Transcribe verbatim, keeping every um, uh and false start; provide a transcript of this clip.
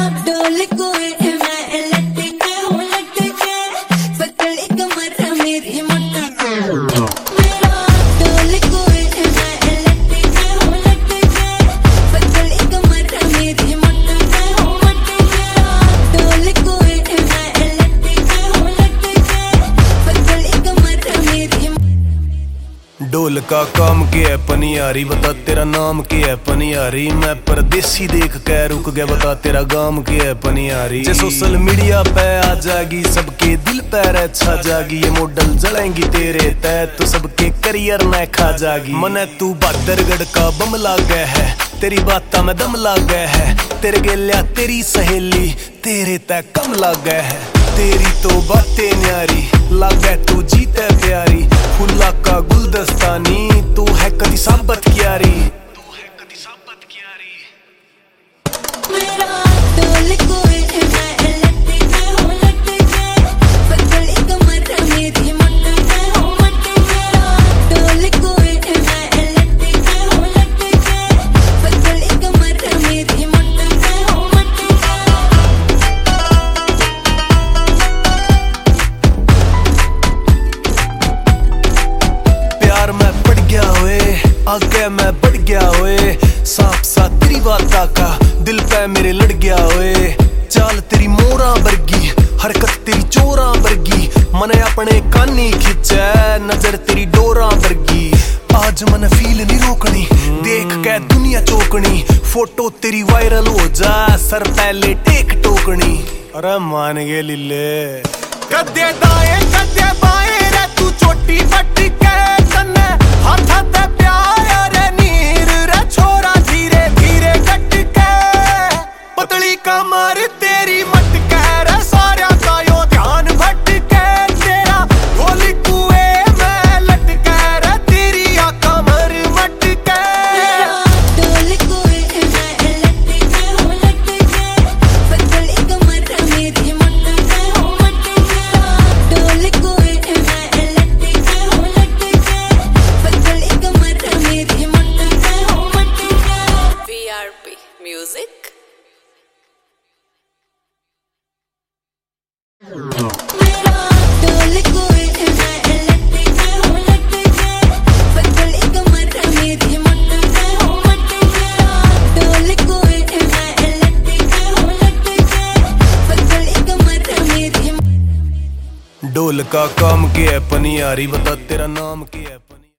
डोल को मैं लटके हूँ लटके पतली कमर मेरी मोटा मेरा डोल को मैं लटके हूँ लटके पतली कमर मेरी मोटा हूँ मोटा डोल को मैं लटके हूँ लटके पतली कमर मेरी। ढोल का काम क्या है पनियारी, बता तेरा नाम क्या है पनियारी। मैं परदेसी देख के रुक गया, बता तेरा गाम क्या है पनियारी। जे सोशल मीडिया पे आ जागी सबके दिल पे छा जागी, ये मॉडल जलेंगी तेरे तय तो सबके करियर न खा जागी। मने तू बहादुरगढ़ का बम लागे है, तेरी बाता में दम लागे है। तेरे गेलिया तेरी सहेली तेरे तय कम लागे है। तेरी तो बातें न्यारी लागे तू जीते प्यारी। फुल्ला का गुलदस्तानी तू है कदी साबत क्यारी। मेरा डोल को मैं लटके हूँ लटके पतली कमर मेरी मोटा हूँ मोटा मेरा डोल को मैं लटके हूँ लटके पतली कमर मेरी मोटा हूँ मोटा। प्यार में पड़ गया हुए आगे मैं बढ़ गया हुए। साफ सा तेरी बाता का दिल पे मेरे लड़ गया हुए। चाल तेरी मोरा बरगी हरकत तेरी चोरा बरगी। मने अपने कानी खिंचे नजर तेरी डोरा बरगी। आज मन फील नहीं रोकनी देख के दुनिया चौकनी। फोटो तेरी वायरल हो जा सर पहले टेक टोकनी। अरे मान गए लीले कदे दाए कदे बाए रे तू चोटी फट के तन्ने हाथ ते प्यार रे नीर रे छोरा धीरे धीरे कट के पतली कमर तेरी मटके रे सारा का यो ध्यान भटके। तेरा ढोल कुए में लटके रे तेरी आ कमर मटके। डोल को मैं लटके हूँ लटके पतली कमर मेरी मोटा हूँ मोटा डोल को मैं लटके हूँ लटके पतली कमर मेरी मोटा हूँ मोटा। V R P Music। मेरा डोल को मैं लटके हूँ लटके पतली कमर मेरी मोटा हूँ मोटा डोल को मैं लटके हूँ लटके पतली कमर मेरी। ढोल का काम क्या है पनियारी, बता तेरा नाम क्या है।